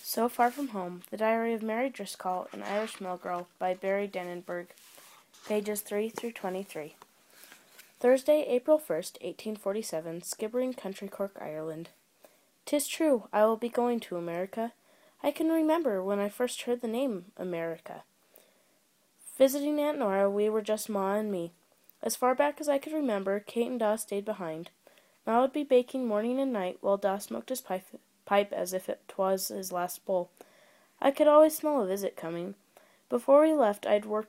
So Far From Home, The Diary of Mary Driscoll, an Irish Mill Girl, by Barry Dennenberg, pages 3 through 23. Thursday, April 1st, 1847, Skibbereen, County Cork, Ireland. 'Tis true, I will be going to America. I can remember when I first heard the name America. Visiting Aunt Nora, we were just Ma and me. As far back as I could remember, Kate and Da stayed behind. Ma would be baking morning and night, while Da smoked his pipe as if it was his last bowl. I could always smell a visit coming. Before we left, I'd work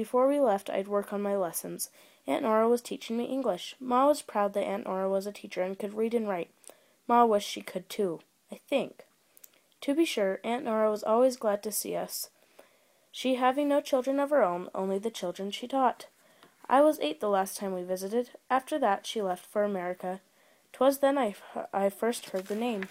on my lessons. Aunt Nora was teaching me English. Ma was proud that Aunt Nora was a teacher and could read and write. Ma wished she could too, I think. To be sure, Aunt Nora was always glad to see us, she having no children of her own, only the children she taught. I was 8 the last time we visited. After that she left for America. 'Twas then I first heard the name.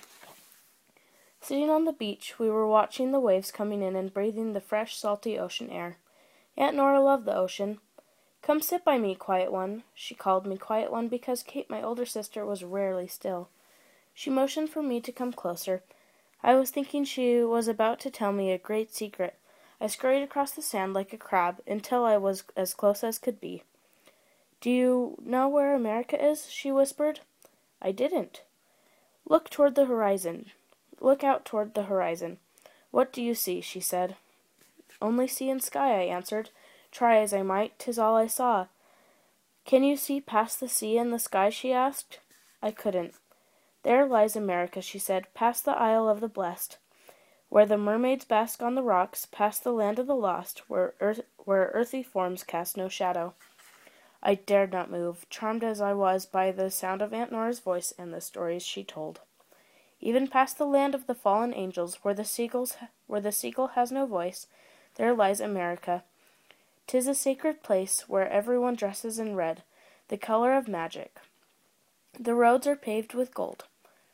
Sitting on the beach, we were watching the waves coming in and breathing the fresh, salty ocean air. Aunt Nora loved the ocean. "Come sit by me, Quiet One." She called me Quiet One because Kate, my older sister, was rarely still. She motioned for me to come closer. I was thinking she was about to tell me a great secret. I scurried across the sand like a crab until I was as close as could be. "Do you know where America is?" she whispered. I didn't. Look toward the horizon. Look out toward the horizon. "What do you see?" she said. "Only sea and sky," I answered. Try as I might, 'tis all I saw. "Can you see past the sea and the sky?" she asked. I couldn't. "There lies America," she said, "past the Isle of the Blessed, where the mermaids bask on the rocks, past the land of the lost, where earthly forms cast no shadow." I dared not move, charmed as I was by the sound of Aunt Nora's voice and the stories she told. Even past the land of the fallen angels, where the seagull has no voice, there lies America. 'Tis a sacred place where everyone dresses in red, the color of magic. The roads are paved with gold.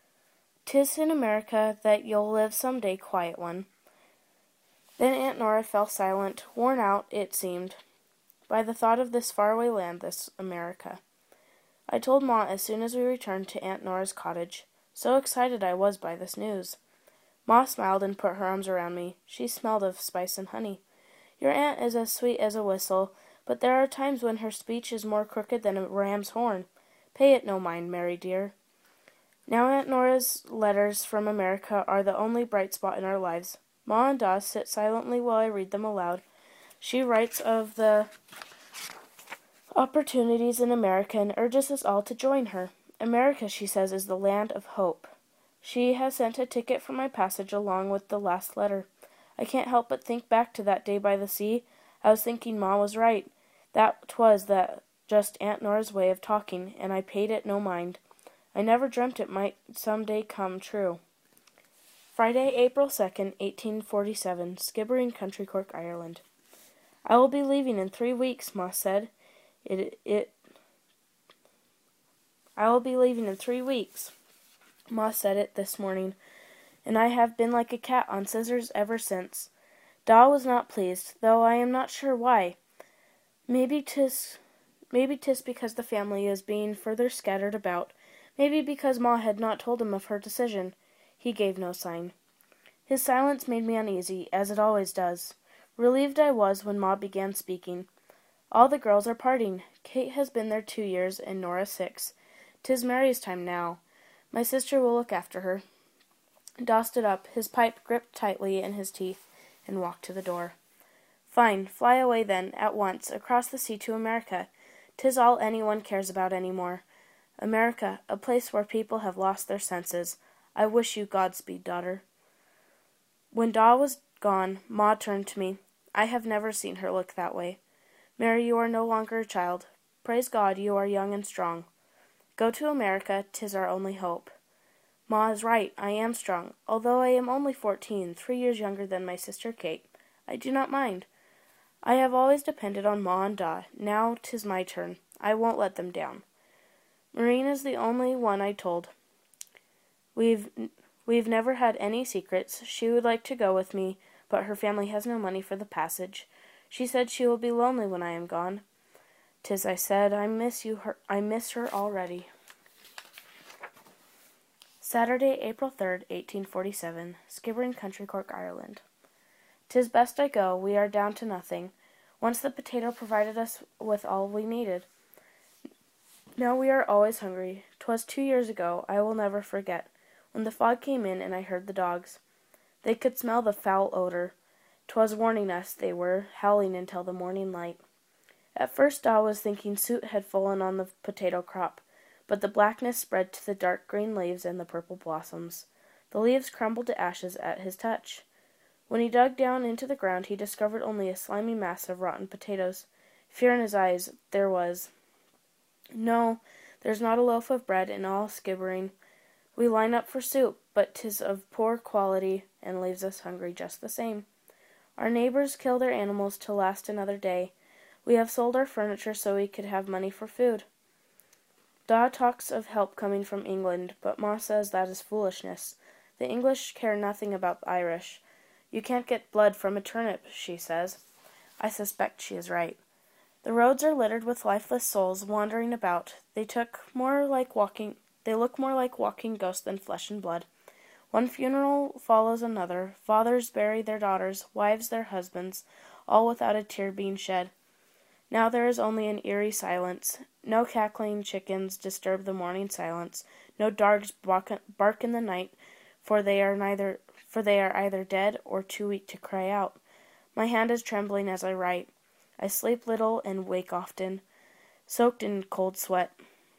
'Tis in America that you'll live some day, Quiet One. Then Aunt Nora fell silent, worn out, it seemed, by the thought of this faraway land, this America. I told Ma as soon as we returned to Aunt Nora's cottage. So excited I was by this news. Ma smiled and put her arms around me. She smelled of spice and honey. "Your aunt is as sweet as a whistle, but there are times when her speech is more crooked than a ram's horn. Pay it no mind, Mary dear." Now Aunt Nora's letters from America are the only bright spot in our lives. Ma and Da sit silently while I read them aloud. She writes of the opportunities in America and urges us all to join her. America, she says, is the land of hope. She has sent a ticket for my passage along with the last letter. I can't help but think back to that day by the sea. I was thinking Ma was right. That just Aunt Nora's way of talking, and I paid it no mind. I never dreamt it might some day come true. Friday, April 2nd, 1847, Skibbereen, County Cork, Ireland. "I will be leaving in 3 weeks," Ma said. I will be leaving in 3 weeks. Ma said it this morning, and I have been like a cat on scissors ever since. Da was not pleased, though I am not sure why. Maybe 'tis because the family is being further scattered about. Maybe because Ma had not told him of her decision. He gave no sign. His silence made me uneasy, as it always does. Relieved I was when Ma began speaking. "All the girls are parting. Kate has been there 2 years, and Nora 6. 'Tis Mary's time now. My sister will look after her." Da stood up, his pipe gripped tightly in his teeth, and walked to the door. "Fine. Fly away then, at once, across the sea to America. 'Tis all anyone cares about any more. America, a place where people have lost their senses. I wish you Godspeed, daughter." When Da was gone, Ma turned to me. I have never seen her look that way. "Mary, you are no longer a child. Praise God, you are young and strong. Go to America, 'tis our only hope." Ma is right, I am strong. Although I am only 14, 3 years younger than my sister Kate, I do not mind. I have always depended on Ma and Da. Now 'tis my turn. I won't let them down. Maureen is the only one I told. We've never had any secrets. She would like to go with me, but her family has no money for the passage. She said she will be lonely when I am gone. 'Tis I said, I miss her already. Saturday, April 3rd, 1847, Skibbereen, County Cork, Ireland. 'Tis best I go, we are down to nothing. Once the potato provided us with all we needed. Now we are always hungry. 'Twas 2 years ago, I will never forget, when the fog came in and I heard the dogs. They could smell the foul odor. 'Twas warning us, they were, howling until the morning light. At first Daw was thinking soot had fallen on the potato crop, but the blackness spread to the dark green leaves and the purple blossoms. The leaves crumbled to ashes at his touch. When he dug down into the ground, he discovered only a slimy mass of rotten potatoes. Fear in his eyes there was. No, there's not a loaf of bread in all Skibbereen. We line up for soup, but 'tis of poor quality and leaves us hungry just the same. Our neighbors kill their animals to last another day. We have sold our furniture so we could have money for food. Daw talks of help coming from England, but Ma says that is foolishness. The English care nothing about the Irish. You can't get blood from a turnip, she says. I suspect she is right. The roads are littered with lifeless souls wandering about. They look more like walking ghosts than flesh and blood. One funeral follows another. Fathers bury their daughters, wives their husbands, all without a tear being shed. Now there is only an eerie silence. No cackling chickens disturb the morning silence. No dogs bark in the night, for they are either dead or too weak to cry out. My hand is trembling as I write. I sleep little and wake often, soaked in cold sweat.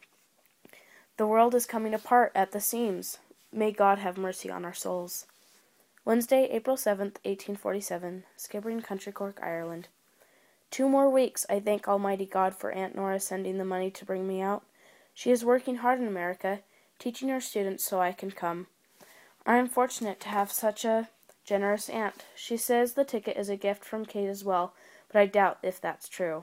The world is coming apart at the seams. May God have mercy on our souls. Wednesday, April 7th, 1847, Skibbereen, County Cork, Ireland. 2 more weeks. I thank Almighty God for Aunt Nora sending the money to bring me out. She is working hard in America, teaching her students so I can come. I am fortunate to have such a generous aunt. She says the ticket is a gift from Kate as well, but I doubt if that's true.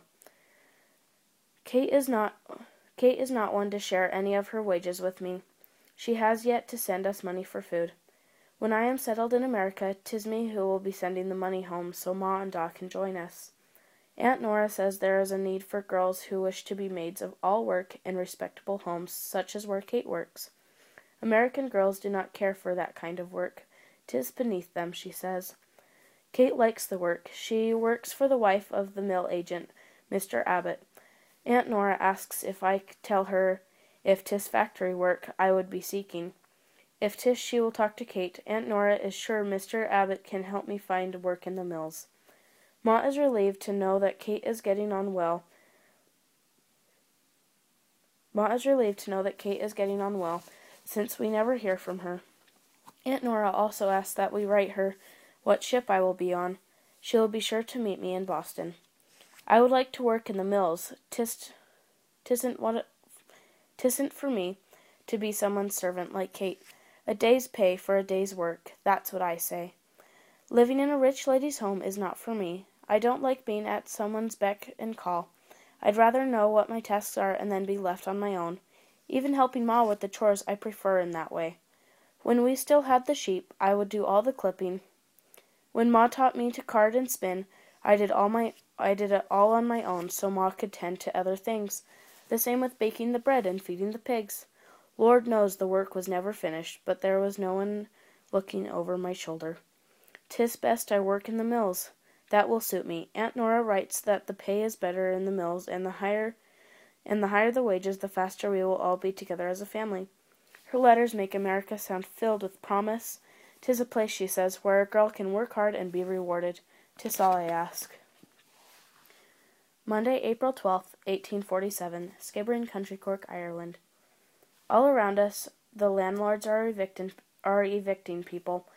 Kate is not one to share any of her wages with me. She has yet to send us money for food. When I am settled in America, 'tis me who will be sending the money home so Ma and Daw can join us. Aunt Nora says there is a need for girls who wish to be maids of all work in respectable homes, such as where Kate works. American girls do not care for that kind of work. 'Tis beneath them, she says. Kate likes the work. She works for the wife of the mill agent, Mr. Abbott. Aunt Nora asks if I tell her if 'tis factory work I would be seeking. If 'tis, she will talk to Kate. Aunt Nora is sure Mr. Abbott can help me find work in the mills. Ma is relieved to know that Kate is getting on well. Since we never hear from her. Aunt Nora also asks that we write her what ship I will be on. She will be sure to meet me in Boston. I would like to work in the mills. 'Tisn't for me to be someone's servant like Kate. A day's pay for a day's work. That's what I say. Living in a rich lady's home is not for me. I don't like being at someone's beck and call. I'd rather know what my tasks are and then be left on my own. Even helping Ma with the chores I prefer in that way. When we still had the sheep, I would do all the clipping. When Ma taught me to card and spin, I did it all on my own, so Ma could tend to other things. The same with baking the bread and feeding the pigs. Lord knows the work was never finished, but there was no one looking over my shoulder. 'Tis best I work in the mills. That will suit me. Aunt Nora writes that the pay is better in the mills, and the higher the wages, the faster we will all be together as a family. Her letters make America sound filled with promise. 'Tis a place, she says, where a girl can work hard and be rewarded. 'Tis all I ask. Monday, April 12th, 1847, Skibbereen, County Cork, Ireland. All around us, the landlords are evicting people.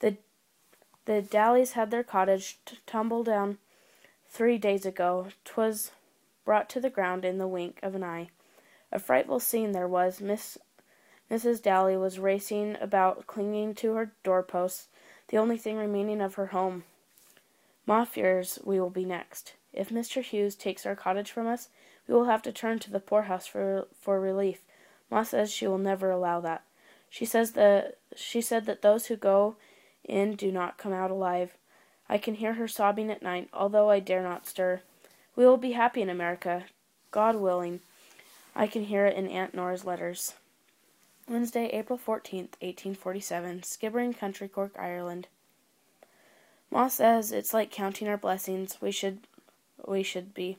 The Dalleys had their cottage tumble down 3 days ago. 'Twas brought to the ground in the wink of an eye. A frightful scene there was. Mrs. Dalley was racing about, clinging to her doorposts, the only thing remaining of her home. Ma fears we will be next. If Mr. Hughes takes our cottage from us, we will have to turn to the poorhouse for relief. Ma says she will never allow that. She said that those who go in do not come out alive. I can hear her sobbing at night, although I dare not stir. We will be happy in America, God willing. I can hear it in Aunt Nora's letters. Wednesday, April 14th, 1847, Skibbereen Country, Cork, Ireland. Ma says it's like counting our blessings. We should be.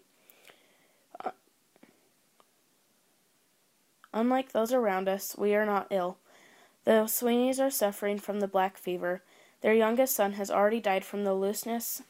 Unlike those around us, we are not ill. The Sweeneys are suffering from the black fever. Their youngest son has already died from the looseness,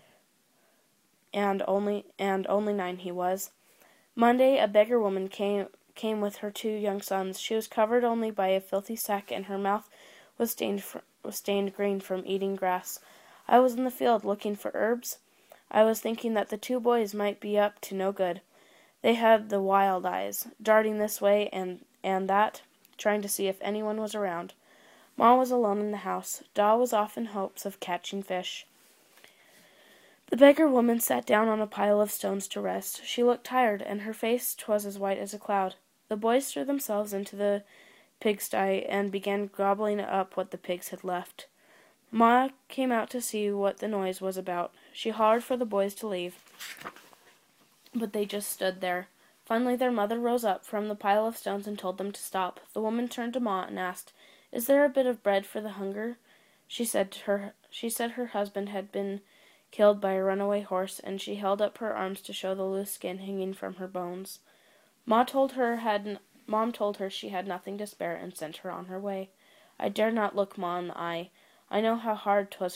and only 9 he was. Monday, a beggar woman came with her 2 young sons. She was covered only by a filthy sack, and her mouth was stained green from eating grass. I was in the field looking for herbs. I was thinking that the 2 boys might be up to no good. They had the wild eyes, darting this way and that, trying to see if anyone was around. Ma was alone in the house. Da was off in hopes of catching fish. The beggar woman sat down on a pile of stones to rest. She looked tired, and her face was as white as a cloud. The boys threw themselves into the pigsty and began gobbling up what the pigs had left. Ma came out to see what the noise was about. She hollered for the boys to leave, but they just stood there. Finally their mother rose up from the pile of stones and told them to stop. The woman turned to Ma and asked, "Is there a bit of bread for the hunger?" She said her husband had been killed by a runaway horse, and she held up her arms to show the loose skin hanging from her bones. Mom told her she had nothing to spare and sent her on her way. I dared not look Ma in the eye. I know how 'twas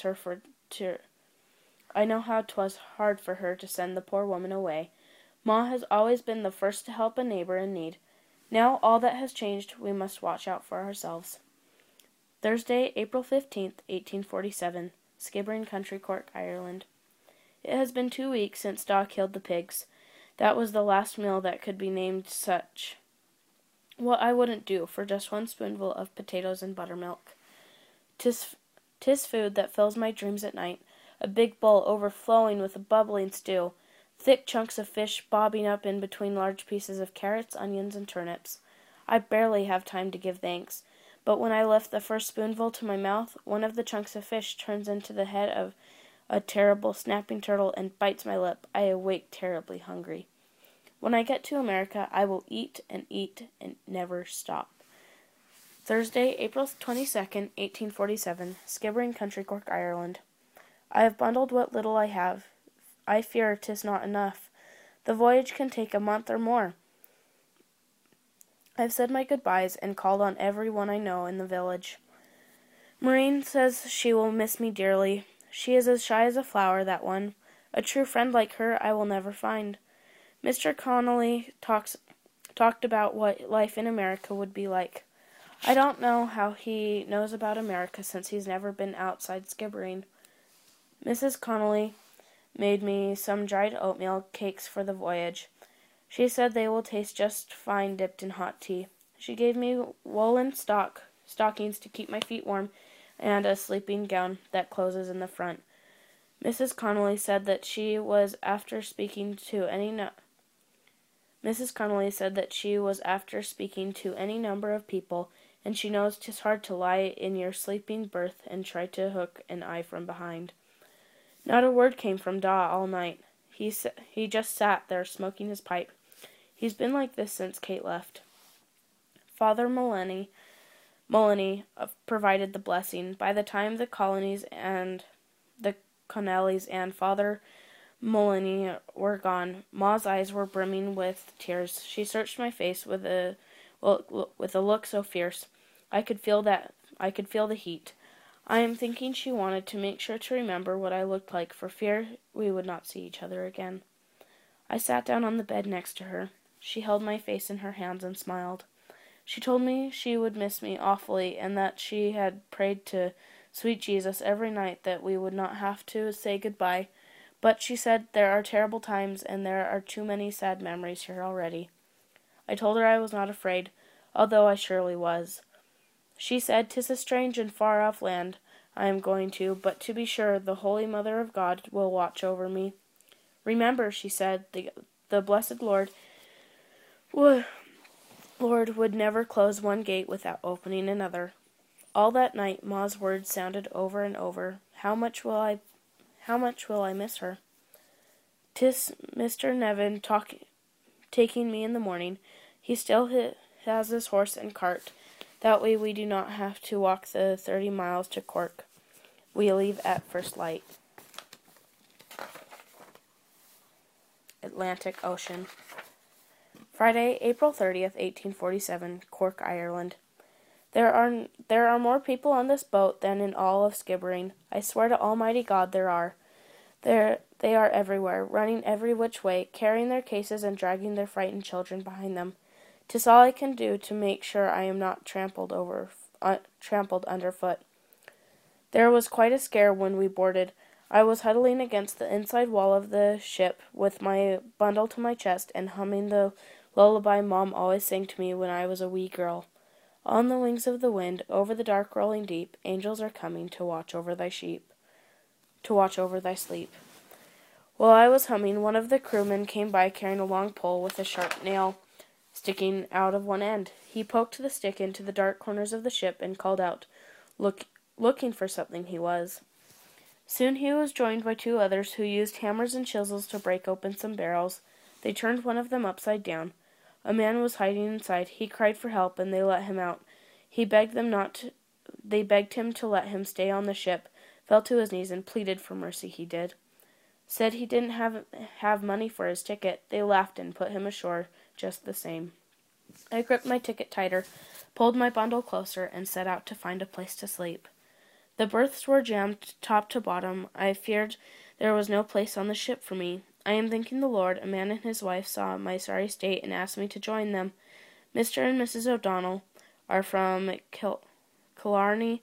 hard for her to send the poor woman away. Ma has always been the first to help a neighbor in need. Now all that has changed, we must watch out for ourselves. Thursday, April 15th, 1847, Skibbereen Country, Cork, Ireland. It has been 2 weeks since Da killed the pigs. That was the last meal that could be named such. What I wouldn't do for just 1 spoonful of potatoes and buttermilk. 'Tis food that fills my dreams at night, a big bowl overflowing with a bubbling stew, thick chunks of fish bobbing up in between large pieces of carrots, onions, and turnips. I barely have time to give thanks, but when I lift the first spoonful to my mouth, one of the chunks of fish turns into the head of a terrible snapping turtle and bites my lip. I awake terribly hungry. When I get to America, I will eat and never stop. Thursday, April 22nd, 1847, Skibbereen Country, Cork, Ireland. I have bundled what little I have. I fear 'tis not enough. The voyage can take a month or more. I've said my goodbyes and called on every one I know in the village. Maureen says she will miss me dearly. She is as shy as a flower, that one. A true friend like her I will never find. Mr. Connolly talked about what life in America would be like. I don't know how he knows about America since he's never been outside Skibbereen. Mrs. Connolly made me some dried oatmeal cakes for the voyage. She said they will taste just fine dipped in hot tea. She gave me woolen stockings to keep my feet warm and a sleeping gown that closes in the front. Mrs. Connolly said that she was after speaking to any number of people, and she knows 'tis hard to lie in your sleeping berth and try to hook an eye from behind. Not a word came from Da all night. He just sat there smoking his pipe. He's been like this since Kate left. Father Mullany provided the blessing. By the time the Connellys and Father Mullany were gone, Ma's eyes were brimming with tears. She searched my face with a look so fierce, I could feel the heat. I am thinking she wanted to make sure to remember what I looked like for fear we would not see each other again. I sat down on the bed next to her. She held my face in her hands and smiled. She told me she would miss me awfully, and that she had prayed to sweet Jesus every night that we would not have to say goodbye, but she said there are terrible times, and there are too many sad memories here already. I told her I was not afraid, although I surely was. She said, "'Tis a strange and far-off land I am going to, but to be sure the Holy Mother of God will watch over me. Remember," she said, the blessed Lord would never close one gate without opening another. All that night Ma's words sounded over and over. How much will I miss her? 'Tis Mr. Nevin taking me in the morning. He still has his horse and cart. That way we do not have to walk the 30 miles to Cork. We leave at first light. Atlantic Ocean. Friday, April 30th, 1847, Cork, Ireland. There are more people on this boat than in all of Skibbereen. I swear to Almighty God there are. They are everywhere, running every which way, carrying their cases and dragging their frightened children behind them. 'Tis all I can do to make sure I am not trampled underfoot. There was quite a scare when we boarded. I was huddling against the inside wall of the ship with my bundle to my chest and humming the lullaby Mom always sang to me when I was a wee girl. On the wings of the wind, over the dark rolling deep, angels are coming to watch over thy sleep. While I was humming, one of the crewmen came by carrying a long pole with a sharp nail sticking out of one end. He poked the stick into the dark corners of the ship and called out, looking for something he was. Soon he was joined by two others who used hammers and chisels to break open some barrels. They turned one of them upside down. A man was hiding inside. He cried for help, and they let him out. They begged him to let him stay on the ship, fell to his knees, and pleaded for mercy. He did. Said he didn't have money for his ticket. They laughed and put him ashore just the same. I gripped my ticket tighter, pulled my bundle closer, and set out to find a place to sleep. The berths were jammed top to bottom. I feared there was no place on the ship for me. I am thanking the Lord, a man and his wife saw my sorry state and asked me to join them. Mr. and Mrs. O'Donnell are from Killarney.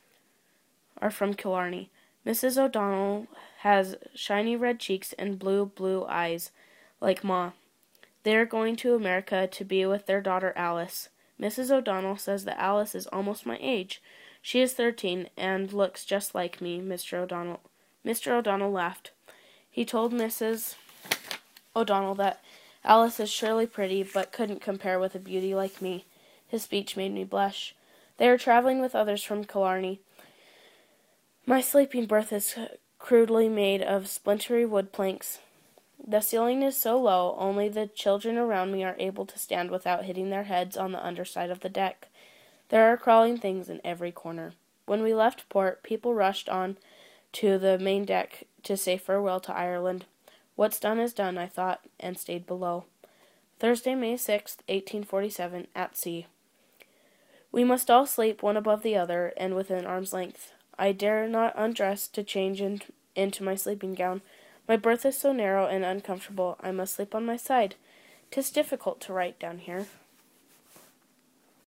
Mrs. O'Donnell has shiny red cheeks and blue eyes, like Ma. They are going to America to be with their daughter Alice. Mrs. O'Donnell says that Alice is almost my age. She is 13 and looks just like me, Mr. O'Donnell laughed. He told Mrs. O'Donnell that Alice is surely pretty, but couldn't compare with a beauty like me. His speech made me blush. They are traveling with others from Killarney. My sleeping berth is crudely made of splintery wood planks. The ceiling is so low, only the children around me are able to stand without hitting their heads on the underside of the deck. There are crawling things in every corner. When we left port, people rushed on to the main deck to say farewell to Ireland. What's done is done, I thought, and stayed below. Thursday, May 6th, 1847, at sea. We must all sleep one above the other, and within arm's length. I dare not undress to change into my sleeping gown. My berth is so narrow and uncomfortable, I must sleep on my side. 'Tis difficult to write down here.